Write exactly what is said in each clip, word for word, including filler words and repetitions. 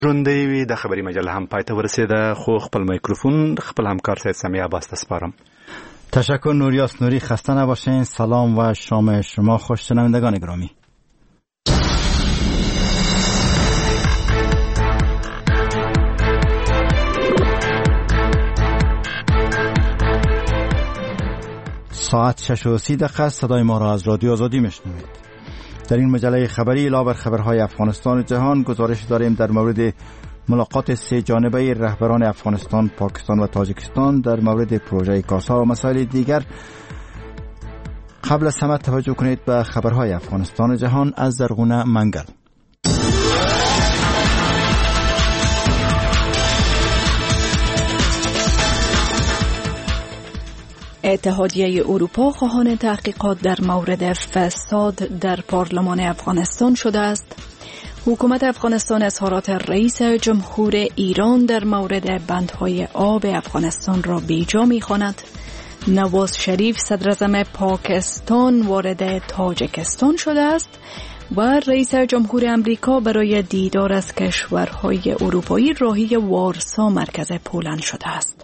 ژوندۍ وي د خبري مجله هم پای ته ورسېده، خو خپل میکروفون خپل همکار سید سمیع عباس ته سپارم. تشکر نوریاس نوری، خسته نباشین. سلام و شام شما خوش شنوندگان گرامی. ساعت شش و سی دقیقه صدای ما را از رادیو آزادی میشنوید. در این مجله خبری علاوه بر خبرهای افغانستان و جهان گزارش داریم در مورد ملاقات سه جانبه رهبران افغانستان، پاکستان و تاجیکستان در مورد پروژه کاسا و مسائل دیگر. قبل از همه توجه کنید به خبرهای افغانستان و جهان از زرغونه منگل. اتحادیه اروپا خواهان تحقیقات در مورد فساد در پارلمان افغانستان شده است. حکومت افغانستان اظهارات رئیس جمهور ایران در مورد بندهای آب افغانستان را بیجا می‌خواند. نواز شریف صدراعظم پاکستان وارد تاجیکستان شده است و رئیس جمهور امریکا برای دیدار از کشورهای اروپایی راهی وارسا مرکز پولند شده است.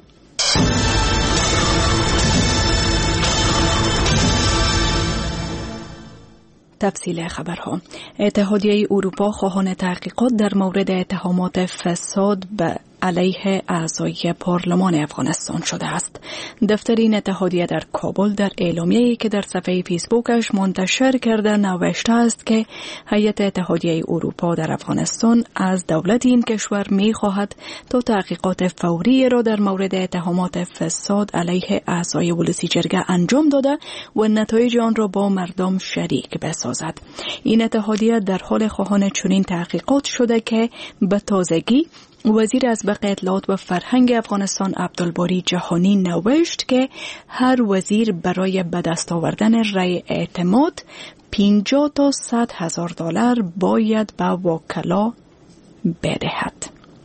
تفصیل خبرها. اتحادیه اروپا خواهان تحقیقات در مورد اتهامات فساد به علیه اعضای پارلمان افغانستان شده است. دفتر این اتحادیه در کابل در اعلامیه‌ای که در صفحه فیسبوکش منتشر کرده نوشته است که هیئت اتحادیه اروپا در افغانستان از دولت این کشور می‌خواهد تا تحقیقات فوری را در مورد اتهامات فساد علیه اعضای ولسی جرگه انجام داده و نتایج آن را با مردم شریک بسازد. این اتحادیه در حال خواهان چنین تحقیقات شده که به تازگی وزیر اسبق اطلاعات و فرهنگ افغانستان عبدالباری جهانی نوشت که هر وزیر برای به دست آوردن رأی اعتماد پنجاه تا صد هزار دلار باید به وکلا بدهد.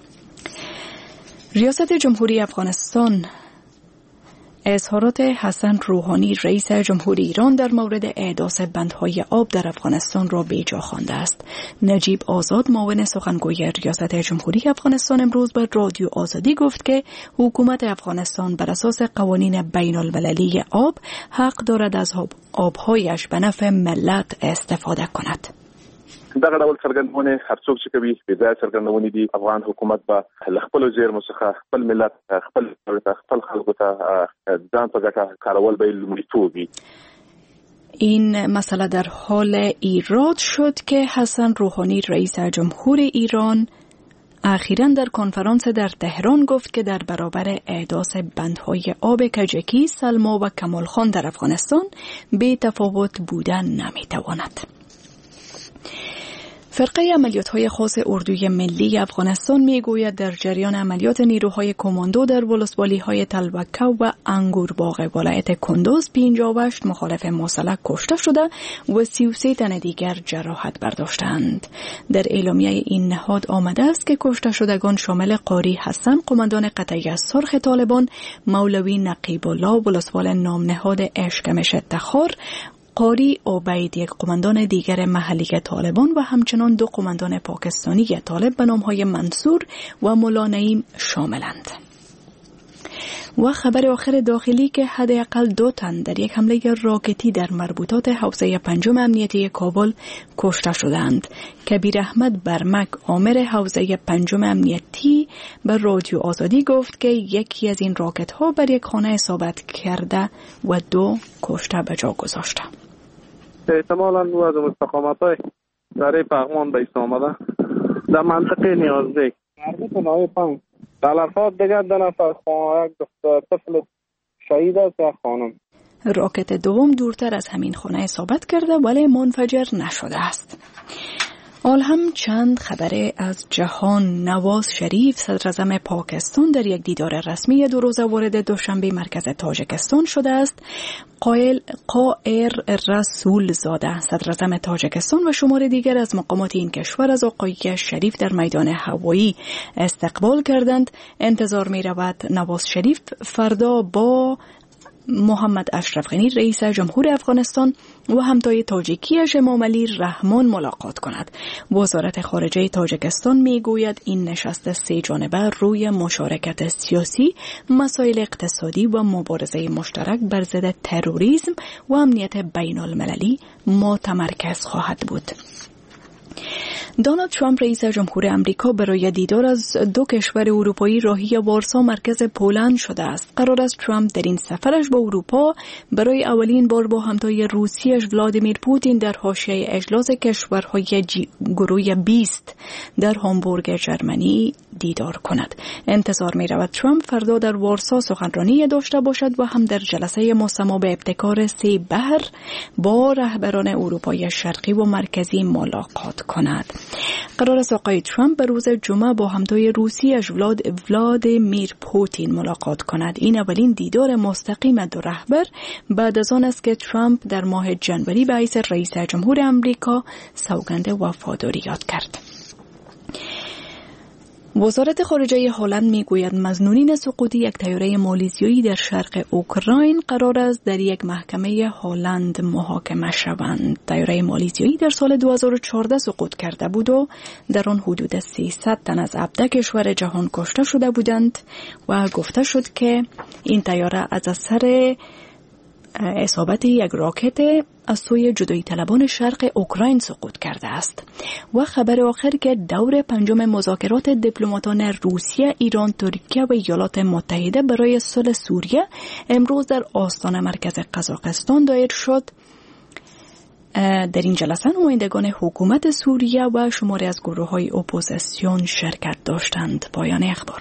ریاست جمهوری افغانستان اظهارات حسن روحانی رئیس جمهوری ایران در مورد احداث بندهای آب در افغانستان را بیجا خوانده است. نجیب آزاد معاون سخنگوی ریاست جمهوری افغانستان امروز به رادیو آزادی گفت که حکومت افغانستان بر اساس قوانین بین المللی آب حق دارد از آبهایش به نفع ملت استفاده کند. دغه ډول څرګندونه هر څوک چې کوي د ځای څرګندونې دي افغان حکومت به خپل زیرمو څخه خپل ملت خپل خپل خلکو ته ځان په ګټه کارول به لومړیتوب وي. این مسئله در حال ایراد شد که حسن روحانی رئیس جمهور ایران اخیراً در کنفرانس در تهران گفت که در برابر احداث بندهای آب کجکی، سلما و کمالخان در افغانستان بی تفاوت بودن نمیتواند. فرقه عملیات‌های خاص اردوی ملی افغانستان میگوید در جریان عملیات نیروهای کماندو در ولسوالی‌های تلوکه و انگورباغ ولایت کندوز پنجاه و هشت مخالف مسلح کشته شده و سی و سه تن دیگر جراحت برداشتند. در اعلامیه این نهاد آمده است که کشته شدگان شامل قاری حسن قماندان قطعی سرخ طالبان، مولوی نقیب الله ولسوال نامنهاد اشکمش تخار، قاری عبید یک قماندان دیگر محلی طالبان و همچنان دو قماندان پاکستانی طالب به نامهای منصور و مولا نعیم شاملند. و خبر آخر داخلی که حداقل دو تن در یک حمله راکتی در مربوطات حوزه پنجم امنیتی کابل کشته شدند. کبیر احمد برمک آمر حوزه پنجم امنیتی به رادیو آزادی گفت که یکی از این راکت ها بر یک خانه اصابت کرده و دو کشته به جا گذاشته. احتمالاً دو از مستقامت های داره پغمان به ایست آمده در منطقه نیازده مربوط نهای پنج تلفات دیگر دو نفر یک طفل شهید است یک خانم. راکت دوم دورتر از همین خانه اصابت کرده ولی منفجر نشده است. حال هم چند خبر از جهان. نواز شریف صدراعظم پاکستان در یک دیدار رسمی دو روزه وارد دوشنبه مرکز تاجیکستان شده است. قائل قائر رسول زاده صدراعظم تاجیکستان و شمار دیگر از مقامات این کشور از آقای شریف در میدان هوایی استقبال کردند. انتظار می رود نواز شریف فردا با محمد اشرف غنی رئیس جمهور افغانستان و همتای تاجیکیش امام علی رحمان ملاقات کند. وزارت خارجه تاجیکستان میگوید این نشست سه جانبه روی مشارکت سیاسی، مسائل اقتصادی و مبارزه مشترک بر ضد تروریسم و امنیت بین المللی متمرکز خواهد بود. دونالد ترامپ رئیس جمهور امریکا برای دیدار از دو کشور اروپایی راهی وارسا مرکز پولند شده است. قرار است ترامپ در این سفرش به اروپا برای اولین بار با همتای روسیش ولادیمیر پوتین در حاشیه اجلاس کشورهای گروه بیست در هامبورگ جرمنی دیدار کند. انتظار می رود ترامپ فردا در وارسا سخنرانی داشته باشد و هم در جلسه مستمع به ابتکار سه بحر با رهبران اروپای شرقی و مرکزی ملاقات کند. قرار است آقای ترامپ به روز جمعه با همتای روسیش ولاد ولادیمیر پوتین ملاقات کند. این اولین دیدار مستقیم دو رهبر بعد از آن است که ترامپ در ماه جنوری به حیث رئیس جمهور امریکا سوگند وفاداری یاد کرد. وزارت خارجه هلند میگوید مظنونین سقوطی یک طیاره مالیزیایی در شرق اوکراین قرار است در یک محکمه هلند محاکمه شوند. طیاره مالیزیایی در سال دو هزار و چهارده سقوط کرده بود و در آن حدود سیصد تن از هفده کشور جهان کشته شده بودند و گفته شد که این طیاره از اثر اصابت یک راکت از سوی جدایی طلبان شرق اوکراین سقوط کرده است. و خبر آخر که دور پنجم مذاکرات دیپلماتان روسیه، ایران، ترکیه و ایالات متحده برای صلح سوریه امروز در آستانه مرکز قزاقستان دایر شد. در این جلسه نمایندگان حکومت سوریه و شماری از گروه‌های اپوزیسیون شرکت داشتند. پایان اخبار.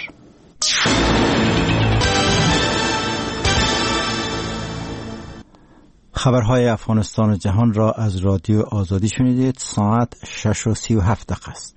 خبرهای افغانستان و جهان را از رادیو آزادی شنیدید. ساعت شش و سی و هفت دقیقه است.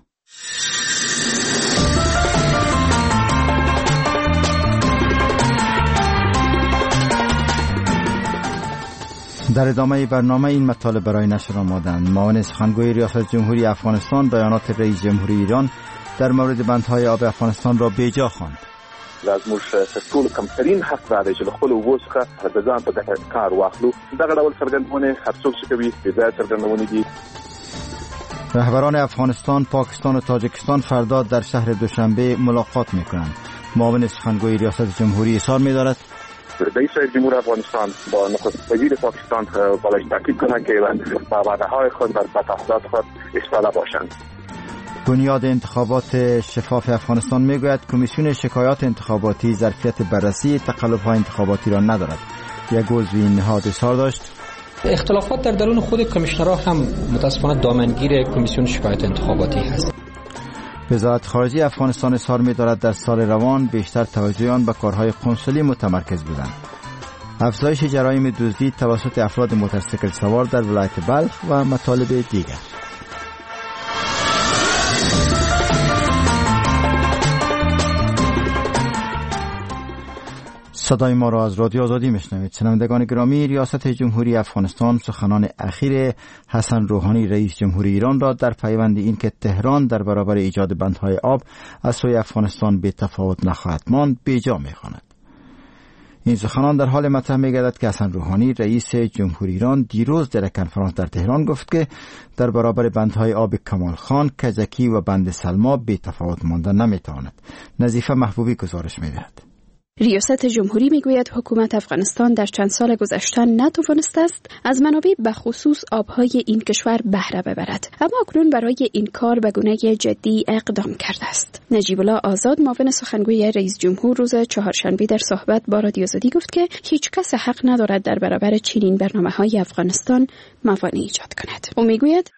در ادامه برنامه این مطالب برای نشر آمادند. معاون سخنگوی ریاست جمهوری افغانستان بیانات رئیس جمهوری ایران در مورد بندهای آب افغانستان را بیجا خواند. از موږ ټول کمترین حق دا دی چې له خپل اوبو څخه د ځان په ګټه کار واخلو. دغه ډول څرګندونې هر څوک چې کوي بې ځایه څرګندونې دي. رهبران افغانستان، پاکستان و تاجیکستان فردا در شهر دوشنبه ملاقات می‌کنند. معاون سخنگوی ریاست جمهوری اظهار می‌دارد رئیس جمهور افغانستان با نخست وزیر پاکستان باید تاکید کنند که با وعده‌های خود و تعهدات خود ایستاده باشند. بنیاد انتخابات شفاف افغانستان میگوید کمیسیون شکایات انتخاباتی ظرفیت بررسی تقلب‌های انتخاباتی را ندارد. یک عضو این نهاد اظهار داشت اختلافات در درون خود کمیشنرها هم متاسفانه دامنگیر کمیسیون شکایات انتخاباتی هست. وزارت خارجه افغانستان اظهار می‌دارد در سال روان بیشتر توجه آن به کارهای قنسولی متمرکز بودند. افزایش جرایم دزدی توسط افراد موتورسیکل سوار در ولایت بلخ و مطالب دیگر. صدای ما را از رادیو آزادی میشنوید. شنوندگان گرامی، ریاست جمهوری افغانستان سخنان اخیر حسن روحانی رئیس جمهوری ایران را در پیوند این که تهران در برابر ایجاد بندهای آب از سوی افغانستان به تفاوت نخواهد ماند بیجا میخواند. این سخنان در حال مطرح میگردد که حسن روحانی رئیس جمهوری ایران دیروز در کنفرانس در تهران گفت که در برابر بندهای آب کمال خان، کجکی و بند سلما به تفاوت ماندن نمیتواند. نظیفه محبوبی گزارش میدهد. ریاست جمهوری میگوید حکومت افغانستان در چند سال گذشته نتوانسته است از منابع به خصوص آبهای این کشور بهره ببرد، اما اکنون برای این کار به گونه جدی اقدام کرده است. نجیب الله آزاد معاون سخنگوی رئیس جمهور روز چهارشنبه در صحبت با رادیو آزادی گفت که هیچ کس حق ندارد در برابر چنین برنامه‌های افغانستان موانع ایجاد کند. او میگوید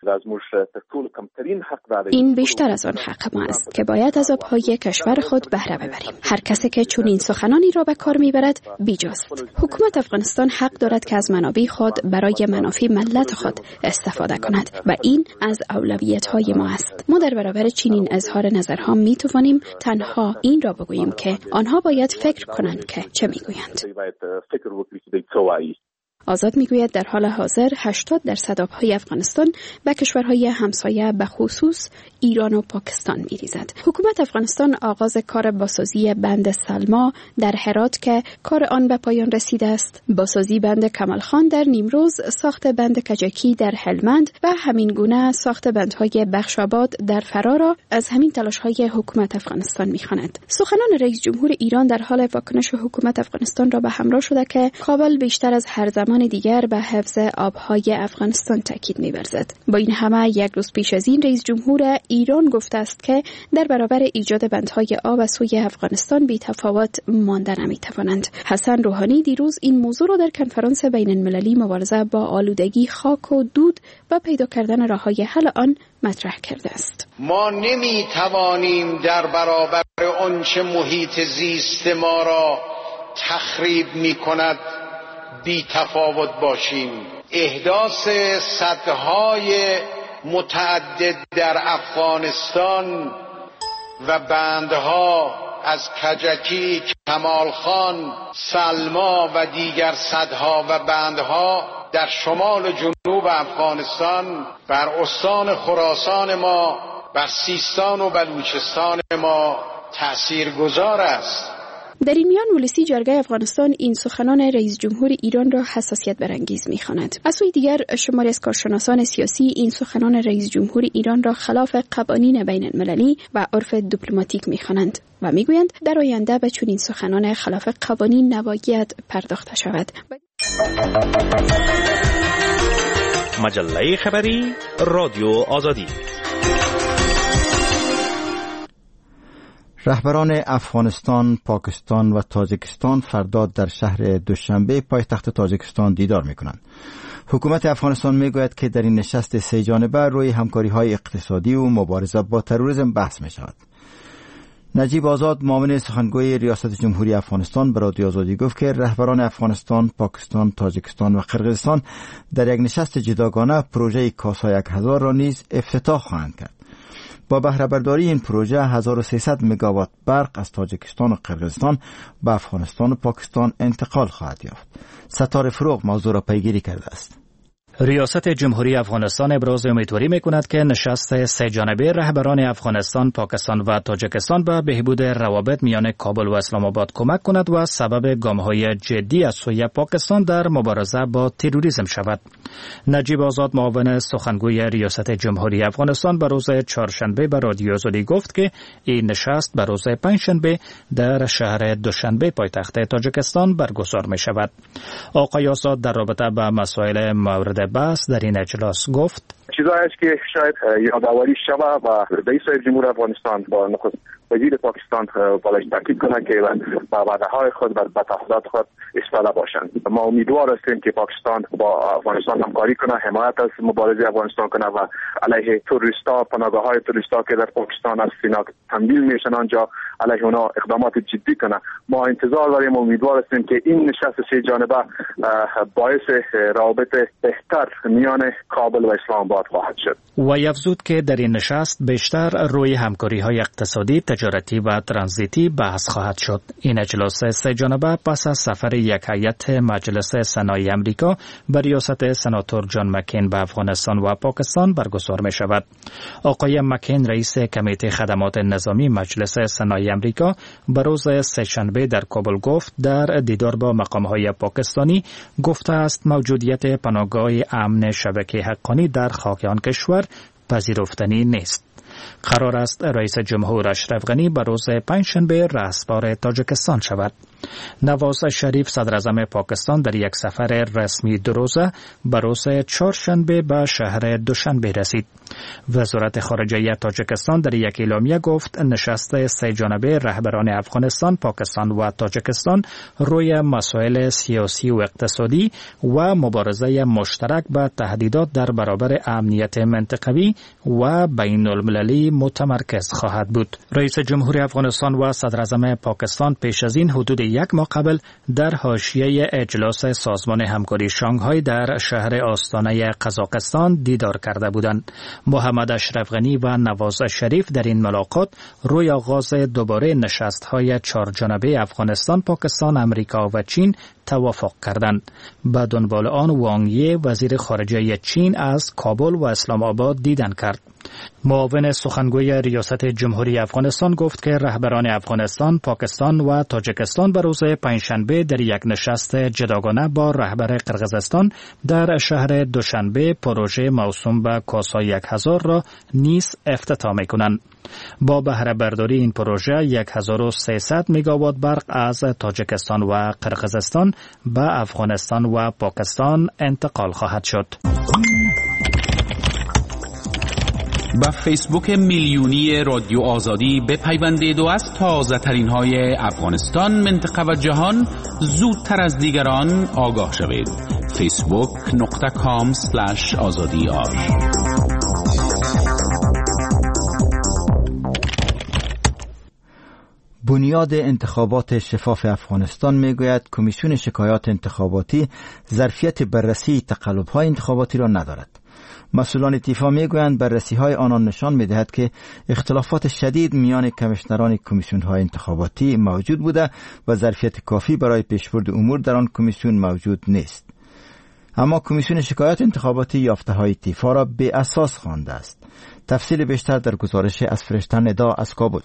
این بیشتر از آن حق ما است که باید از آبهای کشور خود بهره ببریم. هر کسی که چنین سخنانی را به کار میبرد بیجاست. حکومت افغانستان حق دارد که از منابع خود برای منافع ملت خود استفاده کند و این از اولویت‌های ما است. ما در برابر چنین اظهار نظرها میتوانیم تنها این را بگوییم که آنها باید فکر کنند که چه میگویند. آزاد میگوید در حال حاضر هشتاد درصد آبهای افغانستان به کشورهای همسایه به خصوص ایران و پاکستان میریزد. حکومت افغانستان آغاز کار بازسازی بند سلما در هرات که کار آن به پایان رسیده است، بازسازی بند کمال خان در نیمروز، ساخت بند کجکی در هلمند و همین گونه ساخت بندهای بخشاباد در فرا را از همین تلاش‌های حکومت افغانستان می‌خواند. سخنان رئیس جمهور ایران در حال واکنش حکومت افغانستان را به همراه شده که کابل بیشتر از هر زمان دیگر به حفظ آب‌های افغانستان تاکید می‌ورزد. با این همه یک روز پیش از این رئیس جمهور ایران گفته است که در برابر ایجاد بندهای آب از سوی افغانستان بی‌تفاوت مانده نمی‌توانند. حسن روحانی دیروز این موضوع را در کنفرانس بین‌المللی مبارزه با آلودگی خاک و دود و پیدا کردن راه‌های حل آن مطرح کرده است. ما نمی‌توانیم در برابر آنچه محیط زیست ما را تخریب می‌کند بی تفاوت باشیم. احداث سدهای متعدد در افغانستان و بندها از کجکی، کمالخان، سلما و دیگر سدها و بندها در شمال جنوب افغانستان بر استان خراسان ما، بر سیستان و بلوچستان ما تأثیرگذار است. در این میان ولسی جرگه افغانستان این سخنان رئیس جمهور ایران را حساسیت برانگیز می‌خواند. از سوی دیگر شماری از کارشناسان سیاسی این سخنان رئیس جمهور ایران را خلاف قوانین بین المللی و عرف دیپلماتیک می‌خوانند و می‌گویند در آینده به چنین سخنان خلاف قوانین نباید پرداخته شود. مجله خبری رادیو آزادی. رهبران افغانستان، پاکستان و تاجیکستان فردا در شهر دوشنبه پایتخت تاجیکستان دیدار می‌کنند. حکومت افغانستان می‌گوید که در این نشست سه جانبه روی همکاری‌های اقتصادی و مبارزه با تروریسم بحث می‌شود. نجیب آزاد، معاون سخنگوی ریاست جمهوری افغانستان، به رادیو آزادی گفت که رهبران افغانستان، پاکستان، تاجیکستان و قرقیزستان در یک نشست جداگانه پروژه کاسا یک هزار را نیز افتتاح خواهند کرد. با بهره برداری این پروژه هزار و سیصد مگاوات برق از تاجیکستان و قرقیزستان به افغانستان و پاکستان انتقال خواهد یافت. ستاره فروغ موضوع را پیگیری کرده است. ریاست جمهوری افغانستان ابراز امیدواری می‌کند که نشست سه جانبه رهبران افغانستان، پاکستان و تاجیکستان به بهبود روابط میان کابل و اسلام آباد کمک کند و سبب گام‌های جدی از سوی پاکستان در مبارزه با تروریسم شود. نجیب آزاد، معاون سخنگوی ریاست جمهوری افغانستان، به روز چهارشنبه به رادیو آزادی گفت که این نشست به روز پنجشنبه در شهر دوشنبه پایتخت تاجیکستان برگزار می‌شود. آقای آزاد در رابطه با مسائل مورد بحث در این اجلاس گفت: چیزایی است که شاید یادآوری شود و رئیس جمهور افغانستان با نخست وزیر پاکستان بالای تاکید کنند که با وعده‌های خود و با تعهدات خود استفاده باشند. ما امیدوار هستیم که پاکستان با افغانستان همکاری کنه، حمایت از مبارزه افغانستان کنه و علیه توریستا، پناهگاه‌های توریستا که در پاکستان از سینا تمویل میشن آنجا علیه اونا اقدامات جدی کنه. ما انتظار داریم و امیدوار هستیم که این نشست سه جانبه باعث روابط بهتر میان کابل و اسلام آباد خواهد شد. و افزود که در این نشست بیشتر روی همکاری‌های اقتصادی، تجارتی و ترانزیتی بحث خواهد شد. این اجلاس سه جانبه پس از سفر یک هیئت مجلس سنای امریکا به ریاست سناتور جان مکین به افغانستان و پاکستان برگزار می شود. آقای مکین، رئیس کمیته خدمات نظامی مجلس سنای امریکا، به روز سه‌شنبه در کابل گفت در دیدار با مقام‌های پاکستانی گفته است موجودیت پناهگاه امن شبکه حقانی در خاک آن کشور پذیرفتنی نیست. قرار است رئیس جمهور اشرف غنی به روز پنجشنبه رهسپار تاجیکستان شود. نواز شریف، صدر اعظم پاکستان، در یک سفر رسمی دو روزه به روز چهارشنبه به شهر دوشنبه رسید. وزارت خارجه تاجیکستان در یک اعلامیه گفت نشست سه جانبه رهبران افغانستان، پاکستان و تاجیکستان روی مسائل سیاسی و اقتصادی و مبارزه مشترک با تهدیدات در برابر امنیت منطقوی و بین المللی مالی متمرکز خواهد بود. رئیس جمهوری افغانستان و صدر اعظم پاکستان پیش از این حدود یک ماه قبل در حاشیه اجلاس سازمان همکاری شانگهای در شهر آستانه قزاقستان دیدار کرده بودند. محمد اشرف غنی و نواز شریف در این ملاقات روی آغاز دوباره نشست‌های چهارجانبه افغانستان، پاکستان، امریکا و چین توافق کردند. به دنبال آن وانگ یی وزیر خارجه چین از کابل و اسلام آباد دیدن کرد. معاون سخنگوی ریاست جمهوری افغانستان گفت که رهبران افغانستان، پاکستان و تاجیکستان به روز پنجشنبه در یک نشست جداگانه با رهبر قرقیزستان در شهر دوشنبه پروژه موسوم به کاسا یک هزار را نیز افتتاح می‌کنند. با بهره برداری این پروژه هزار و سیصد مگاوات برق از تاجیکستان و قرقیزستان به افغانستان و پاکستان انتقال خواهد شد. با فیسبوک میلیونی رادیو آزادی بپیوندید و از تازه ترین های افغانستان، منطقه و جهان زودتر از دیگران آگاه شوید. فیسبوک نقطه کام سلش آزادی آر. بنیاد انتخابات شفاف افغانستان میگوید کمیسیون شکایات انتخاباتی ظرفیت بررسی تقلب‌های انتخاباتی را ندارد. مسئولان تیفا میگویند بررسی‌های آنان نشان می‌دهد که اختلافات شدید میان کمیشنران کمیسیون‌های انتخاباتی موجود بوده و ظرفیت کافی برای پیشبرد امور در آن کمیسیون موجود نیست. اما کمیسیون شکایات انتخاباتی یافته‌های تیفا را بی اساس خوانده است. تفصیل بیشتر در گزارش از فرشته ندا از کابل.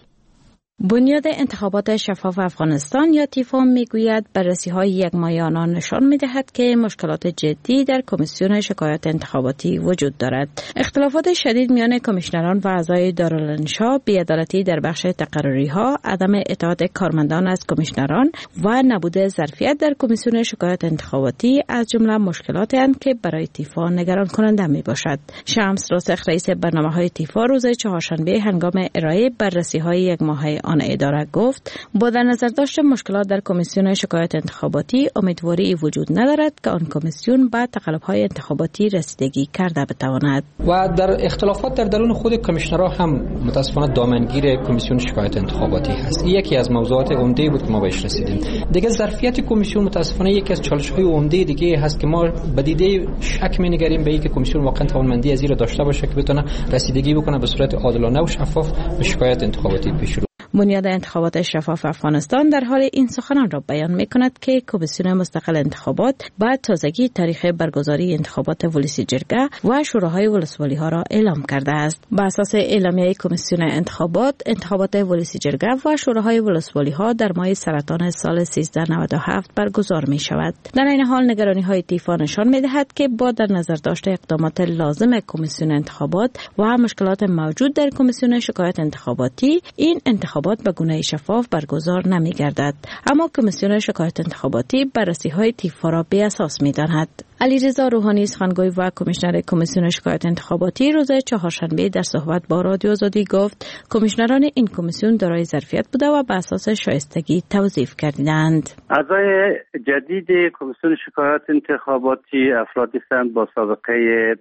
بنیاد انتخابات شفاف افغانستان یا تیفا میگوید بررسی‌های یک ماهه آنان نشان می‌دهد که مشکلات جدی در کمیسیون شکایات انتخاباتی وجود دارد. اختلافات شدید میان کمیشنران و اعضای دارالانشا، بی‌عدالتی در بخش تقرری‌ها، عدم اطاعت کارمندان از کمیشنران و نبود ظرفیت در کمیسیون شکایات انتخاباتی از جمله مشکلاتی اند که برای تیفا نگران کننده میباشد. شمس راسخ رئیس برنامه‌های تیفا روز چهارشنبه هنگام ارائه بررسی‌های یک ماهه آن اداره گفت با در نظر داشت مشکلات در کمیسیون شکایات انتخاباتی امیدواری وجود ندارد که آن کمیسیون به تقلب‌های انتخاباتی رسیدگی کرده بتواند. و در اختلافات در درون خود کمیشنرها هم متاسفانه دامنگیر کمیسیون شکایات انتخاباتی هست. یکی از موضوعات عمده بود که ما بهش رسیدیم. دیگه ظرفیت کمیسیون متاسفانه یکی از چالش‌های عمده دیگه هست که ما به دیده شک می‌نگریم به اینکه کمیسیون واقعا توانمندی از این را داشته باشه که بتونه رسیدگی بکنه به صورت عادلانه و شفاف به شکایات انتخاباتی پیش. بنیاد انتخابات شفاف افغانستان در حال این سخنان را بیان می‌کند که کمیسیون مستقل انتخابات بعد تازگی تاریخ برگزاری انتخابات ولسی جرگه و شوراهای ولسوالی‌ها را اعلام کرده است. بر اساس اعلامیه کمیسیون انتخابات، انتخابات ولسی جرگه و شوراهای ولسوالی‌ها در ماه سرطان سال سیزده نود و هفت برگزار می‌شود. در این حال نگرانی‌های تیفا نشان می‌دهد که با در نظر داشته اقدامات لازم کمیسیون انتخابات و مشکلات موجود در کمیسیون شکایات انتخاباتی، این انتخابات به گونه شفاف برگزار نمی‌گردد. اما کمیسیون شکایات انتخاباتی بررسی‌های تیفا را بی اساس می‌داند. علیرضا روحانی سخنگوی و کمیشنر کمیسیون شکایات انتخاباتی روز چهارشنبه در صحبت با رادیو آزادی گفت کمیشنران این کمیسیون دارای ظرفیت بوده و به اساس شایستگی توظیف کردند. اعضای جدید کمیسیون شکایات انتخاباتی افرادی هستند با سابقه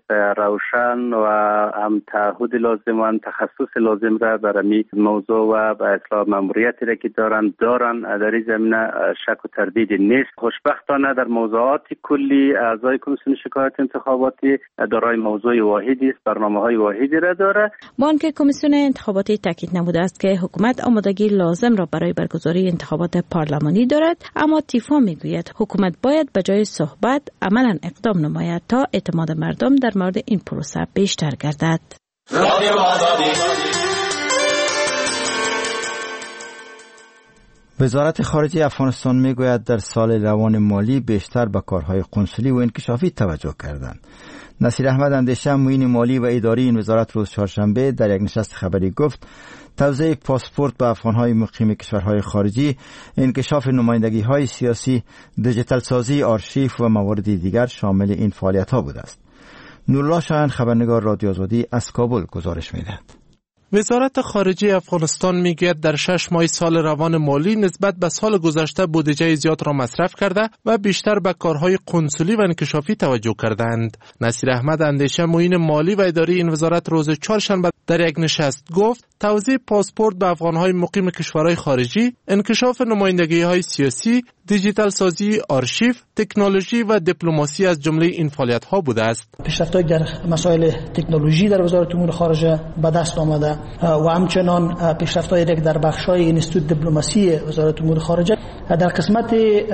روشن و هم تعهد لازم و تخصص لازم را در این موضوع و به اصلاح ماموریتی را که دارند دارند در این زمینه شک و تردید نیست. خوشبختانه در موضوعات کلی اعضای کمیسیون شکایات انتخاباتی دارای موضوع واحدی است، برنامه‌های واحدی را داره. با آنکه کمیسیون انتخاباتی تاکید نموده است که حکومت آمادگی لازم را برای برگزاری انتخابات پارلمانی دارد، اما تیفا میگوید حکومت باید به جای صحبت عملاً اقدام نماید تا اعتماد مردم در مورد این پروسه بیشتر گردد. وزارت خارجه افغانستان میگوید در سال روان مالی بیشتر به کارهای قنسولی و انکشافی توجه کردند. نصیر احمد اندیشه، معین مالی و اداری این وزارت روز چهارشنبه در یک نشست خبری گفت توزیع پاسپورت به افغانهای مقیم کشورهای خارجی، انکشاف نمایندگی‌های سیاسی، دیجیتال سازی آرشیو و موارد دیگر شامل این فعالیت‌ها بوده است. نورالله شاهین، خبرنگار رادیو آزادی از کابل گزارش می‌دهد. وزارت خارجه افغانستان میگوید در شش ماه سال روان مالی نسبت به سال گذشته بودجه زیاد را مصرف کرده و بیشتر به کارهای قنسولی و انکشافی توجه کردند. نصیر احمد اندیشه معین مالی و اداری این وزارت روز چهارشنبه در یک نشست گفت توزیع پاسپورت به افغانهای مقیم کشورهای خارجی، انکشاف نمایندگی‌های سیاسی، دیجیتال سازی آرشیو، تکنولوژی و دیپلماسی از جمله این فعالیت‌ها بوده است. پیشرفت‌های در مسائل تکنولوژی در وزارت امور خارجه به دست آمده و همچنان پیشرفت‌های در بخش‌های اینستیتوت دیپلماسی وزارت امور خارجه در قسمت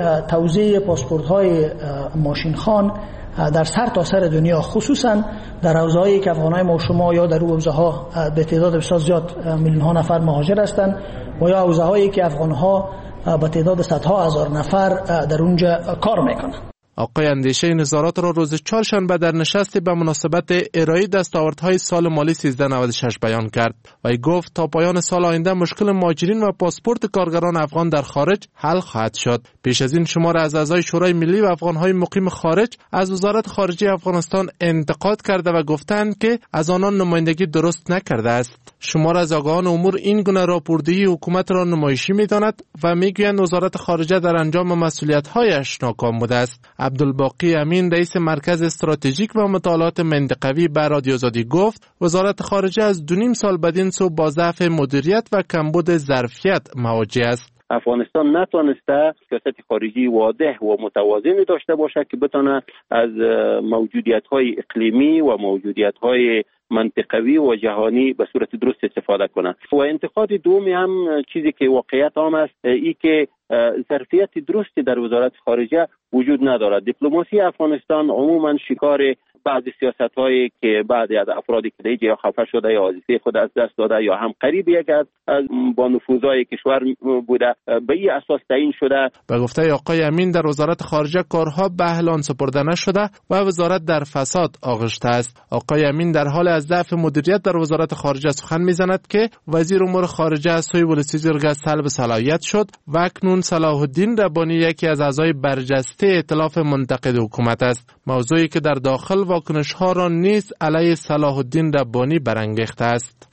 توزیع پاسپورت‌های ماشین‌خوان در سر تا سر دنیا، خصوصا در حوزه‌هایی که افغان‌های ما و شما یا در اون حوزه‌ها به تعداد بسیار زیاد میلیون‌ها نفر مهاجر هستند و یا حوزه‌هایی که افغان‌ها به تعداد صدها هزار نفر در اونجا کار میکنند. آقای اندیشه نظارات را روز چهارشنبه در نشستی به مناسبت ارائه دستاوردهای سال مالی سیزده نود و شش بیان کرد و گفت تا پایان سال آینده مشکل مهاجرین و پاسپورت کارگران افغان در خارج حل خواهد شد. پیش از این شمار از اعضای شورای ملی و افغانهای مقیم خارج از وزارت خارجه افغانستان انتقاد کرده و گفتند که از آنان نمایندگی درست نکرده است. شمار از آگاهان امور این گونه راپوردهی حکومت را نمایشی می‌داند و میگویند وزارت خارجه در انجام مسئولیت‌هایش ناکام بوده است. عبدالباقی امین رئیس مرکز استراتژیک و مطالعات منطقوی به رادیو آزادی گفت وزارت خارجه از دو نیم سال بدین سو با ضعف مدیریت و کمبود ظرفیت مواجه است. افغانستان نتوانسته سیاست خارجی واضح و متوازن داشته باشد که بتونه از موجودیت‌های اقلیمی و موجودیت‌های منطقوی و جهانی به صورت درست استفاده کنه. و انتقاد دومی هم چیزی که واقعیت هم است ای که ظرفیت درستی در وزارت خارجه وجود ندارد. دیپلماسی افغانستان عموما شکار بعضی سیاست‌هایی که بعضی از افرادی که دیگه یا خفه شده یا وظیفه خود از دست داده یا هم قریب یک از با نفوذهای کشور بوده به این اساس تعیین شده. به گفته آقای امین در وزارت خارجه کارها به اهل سپرده نشده و وزارت در فساد آغشته است. آقای امین در حال از ضعف مدیریت در وزارت خارجه سخن میزند که وزیر امور خارجه از سوی ولسی جرگه سلب صلاحیت شد و اکنون صلاح الدین ربانی یکی از اعضای برجسته ائتلاف منتقد حکومت است، موضوعی که در داخل واکنش ها را نیز علیه صلاح الدین ربانی برانگیخته است.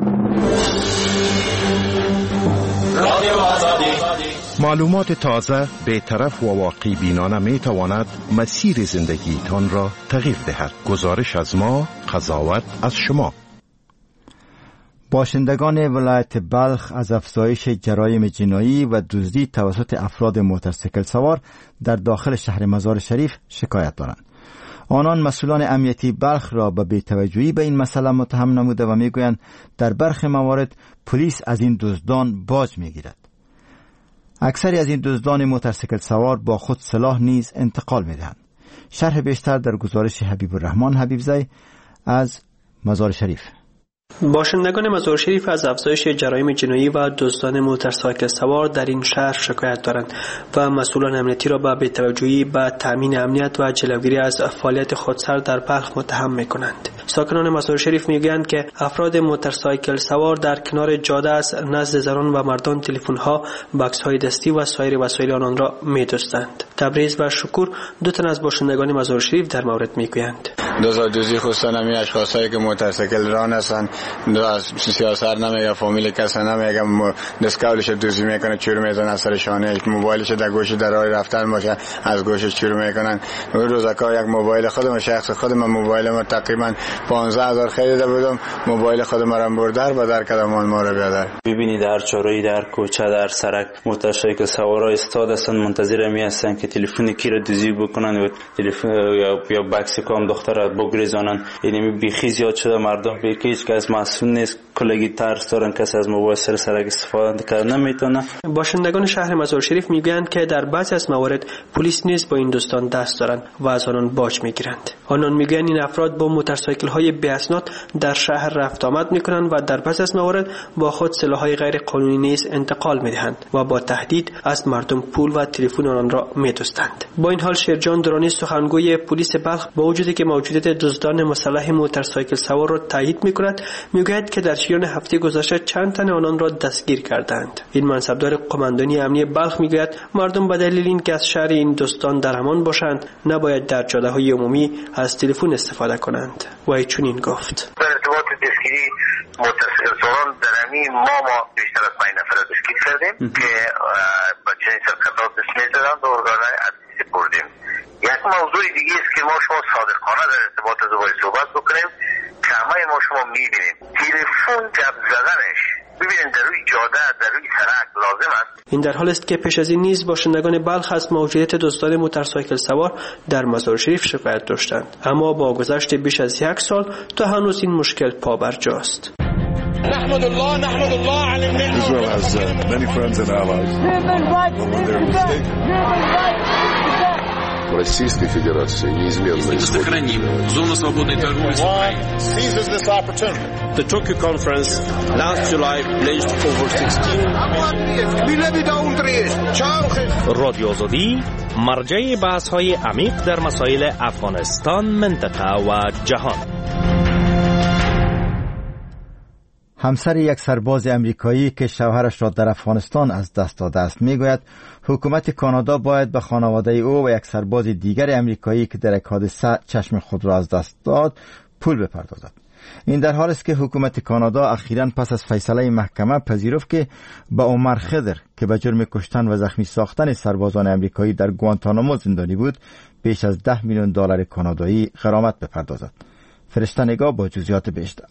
معلومات تازه، بی‌طرف و واقعی بینانه می تواند مسیر زندگیتان را تغییر دهد. گزارش از ما، قضاوت از شما. باشندگان ولایت بلخ از افزایش جرایم جنایی و دزدی توسط افراد موتورسیکل سوار در داخل شهر مزار شریف شکایت دارند. آنان مسئولان امنیتی بلخ را به بی‌توجهی به این مسئله متهم نموده و میگویند در برخی موارد پلیس از این دزدان باج میگیرد. اکثری از این دزدان موتورسیکل سوار با خود سلاح نیز انتقال میدهند. شرح بیشتر در گزارش حبیب الرحمن حبیبزی از مزار شریف. باشندگان مزار شریف از افزایش جرایم جنایی و دزدان موتورسیکل سوار در این شهر شکایت دارند و مسئولان امنیتی را به بی‌توجهی به تامین امنیت و جلوگیری از فعالیت خودسر در بلخ متهم می‌کنند. ساکنان مزار شریف میگویند که افراد موتورسیکل سوار در کنار جاده از نزد زنان و مردان تلفن‌ها، بکس‌های دستی و سایر وسایل آنان را می‌دزدند. تبریز و شکور دو تن از باشندگان مزار شریف در مورد میگویند. دزدی خصوصا همین اشخاصایی که موتورسیکل ران هستند، دو از سیاست نمیگه، فامیل کس نمیگه، دستکولش دوزی میکنه، چور میزنه سر شانه، موبایلش در گوش در راه رفتن باشه از گوشش چور میکنن. اون روزا یک موبایل خودم شخص خودم موبایلم تقریبا پانزده هزار خریده بودم، موبایل خودم را بردار با در کدام ما رو بیادر. ببینید در چهارراه، در کوچه، در سرک موتورسیکل سوارا استاد هستن، منتظر می هستن که تلفن کی را دوزی بکنن و تلفن یا یا بکس کام دختر را بگریزانن. یعنی بیخی زیاد شده مردم به هیچ کس مسئول نیست، کلگی ترس دارن کسی از موبایل سر سرک استفاده کردن نمیتونه. باشندگان شهر مزار شریف میگویند که در بعضی از موارد پلیس نیز با این دوستان دست دارند و از آنان باج میگیرند. آنان میگویند این افراد با موتورسیکل های بی اسناد در شهر رفت آمد میکنند و در بعضی از موارد با خود سلاح‌های غیر قانونی نیز انتقال میدهند و با تهدید از مردم پول و تلفن آنان را میدزدند. با این حال شیرجان درانی سخنگوی پلیس بلخ با وجودی که موجودیت دزدان مسلح موتورسیکل سوار را تایید میکند، میگوید که در شیان هفته گذشته چند تن آنان را دستگیر کردند. این منصبدار قماندانی امنیتی بلخ میگوید مردم به دلیل اینکه از شر این دوستان در امان باشند نباید در جاده‌های عمومی از تلفن استفاده کنند. و چنین گفت: در ارتباط دستگیری متاسفانه سواران در همین ما ما بیشتر از پنج نفر دستگیر کردیم که با چنین سرکتات اسمی زدن به ارگانهای عدلی سپردیم. یک موضوع دیگه است که ما شما صادقانه در ارتباط از باید صحبت بکنیم که همه ما شما میبینیم تلفن گپ زدنش ببینید در روی جاده در روی سرک لازم است. این در حال است که پیش از این نیز باشندگان بلخ از موجودیت دزدان موتورسایکل سوار در مزار شریف شکایت داشتند، اما با گذشت بیش از یک سال تا هنوز این مشکل پابرجاست. نحمد الله نحمد الله على النعمة. Israel has uh, many friends and allies. When they're mistaken. Российской Федерации неизменно сохраним зону свободной торговли с Украиной. Seizes this opportunity. The Tokyo conference last July pledged over sixteen. رادیو آزادی مرجع بحث‌های عمیق در مسائل افغانستان، منطقه و جهان. همسر یک سرباز امریکایی که شوهرش را در افغانستان از دست داده است میگوید حکومت کانادا باید به خانواده او و یک سرباز دیگر امریکایی که در یک حادثه چشم خود را از دست داد پول بپردازد. این در حالی است که حکومت کانادا اخیراً پس از فیصله محکمه پذیرفت که به عمر خضر که به جرم کشتن و زخمی ساختن سربازان امریکایی در گوانتانامو زندانی بود بیش از ده میلیون دلار کانادایی غرامت بپردازد. فرشته نگاه با جزئیات بیشتر.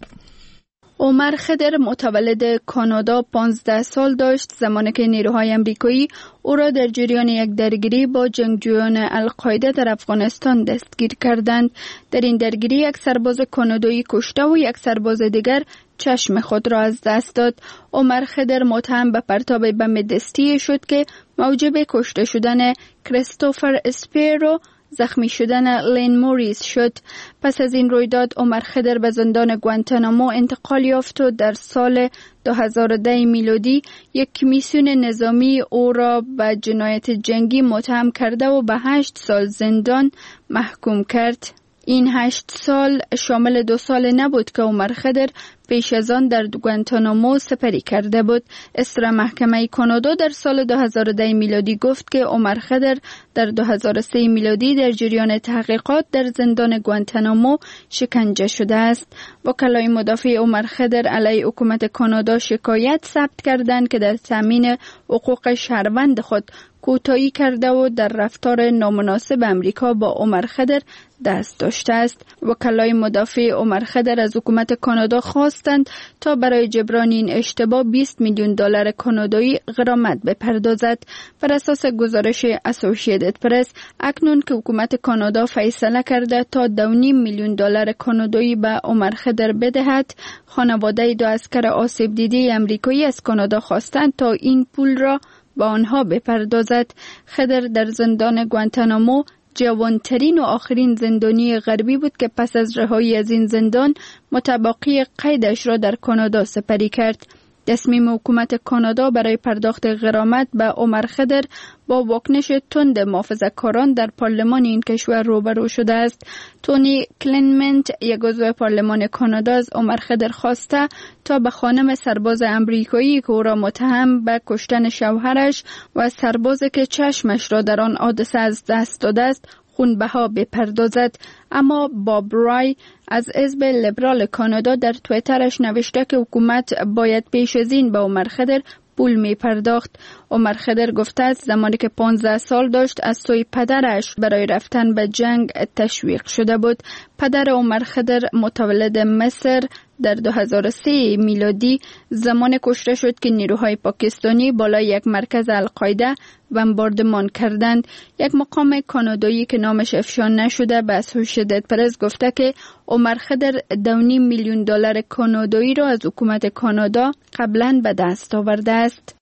عمر خضر متولد کانادا پانزده سال داشت زمانی که نیروهای امریکایی او را در جریان یک درگیری با جنگجویان القاعده در افغانستان دستگیر کردند. در این درگیری یک سرباز کانادایی کشته و یک سرباز دیگر چشم خود را از دست داد. عمر خضر متهم به پرتاب بم دستی شد که موجب کشته شدن کریستوفر اسپیرو، زخمی شدن لین موریس شد. پس از این رویداد عمر خضر به زندان گوانتانامو انتقال یافت و در سال دو هزار و ده میلادی یک کمیسیون نظامی او را به جنایت جنگی متهم کرده و به هشت سال زندان محکوم کرد. این هشت سال شامل دو سال نبود که عمر خضر پیش از آن در گوانتانامو سپری کرده بود. اصر محکمه کانادا در سال دو هزار و ده میلادی گفت که عمر خضر در دو هزار و سه میلادی در جریان تحقیقات در زندان گوانتانامو شکنجه شده است. وکلای مدافع عمر خضر علیه حکومت کانادا شکایت ثبت کردند که در تامین حقوق شهروند خود کوتاهی کرده و در رفتار نامناسب امریکا با عمر خضر دست داشته است. وکلای مدافع عمر خضر از حکومت کانادا خواستند تا برای جبران این اشتباه بیست میلیون دلار کانادایی غرامت بپردازد. بر اساس گزارش اسوسییتد پرس اکنون که حکومت کانادا فیصله کرده تا دو و نیم میلیون دلار کانادایی به عمر خضر بدهد، خانواده دو اسکر آسیب دیده امریکایی از کانادا خواستند تا این پول را با آنها بپردازد. خضر در زندان گوانتانامو جوانترین و آخرین زندانی غربی بود که پس از رهایی از این زندان متبقی قیدش را در کانادا سپری کرد. تصمیم حکومت کانادا برای پرداخت غرامت به عمر خضر با واکنش تند محافظه‌کاران در پارلمان این کشور روبرو شده است. تونی کلینمنت، یک عضو پارلمان کانادا، از عمر خضر خواسته تا به خانم سرباز امریکایی که او را متهم به کشتن شوهرش و سربازی که چشمش را در آن حادثه از دست داده است خونبها بپردازد. اما باب رای از حزب لیبرال کانادا در توییترش نوشته که حکومت باید پیش از این به عمر خضر پول می پرداخت. عمر خضر گفته است زمانی که پانزده سال داشت از سوی پدرش برای رفتن به جنگ تشویق شده بود. پدر عمر خضر متولد مصر در دو هزار و سه میلادی زمان کشته شد که نیروهای پاکستانی بالای یک مرکز القاعده بمباردمان کردند. یک مقام کانادایی که نامش افشا نشده به اسوسییتد پرس گفته که عمر خضر دو و نیم میلیون دلار کانادایی را از حکومت کانادا قبلا به دست آورده است.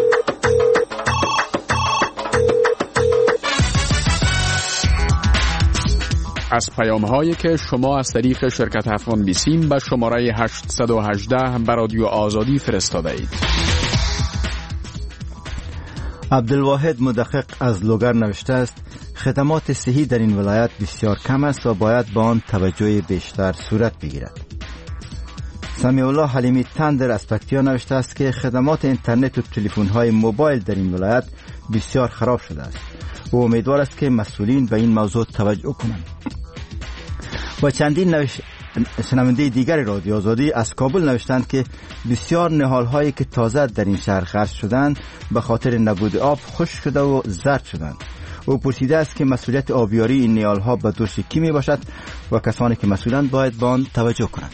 از پیام‌هایی که شما از طریق شرکت افغان بیسیم به شماره هشت یک هشت به رادیو آزادی فرستاده اید. عبدالواحد مدقق از لوگر نوشته است خدمات صحی در این ولایت بسیار کم است و باید به آن توجه بیشتر صورت بگیرد. سمیع الله حلیمی تندر از پکتیا نوشته است که خدمات اینترنت و تلفن‌های موبایل در این ولایت بسیار خراب شده است. او امیدوار است که مسئولین به این موضوع توجه کنند. و چندین نوش... شنونده دیگر رادیو آزادی از کابل نوشتند که بسیار نهال‌هایی که تازه در این شهر غرس شدند به خاطر نبود آب خشک شده و زرد شدند. او پرسیده است که مسئولیت آبیاری این نهال‌ها به دوش کی می باشد و کسانی که مسئولند باید به آن توجه کنند.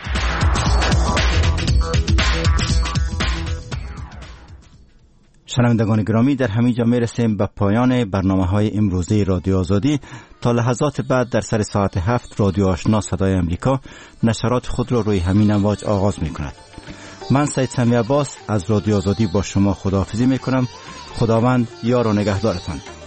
شنوندگان گرامی، در همین جا میرسیم به پایان برنامه های امروزه رادیو آزادی. تا لحظات بعد در سر ساعت هفت رادیو آشنا صدای امریکا نشرات خود را روی همین امواج آغاز می کند. من سید سمی عباس از رادیو آزادی با شما خداحافظی می کنم. خداوند یار و نگهدارتان.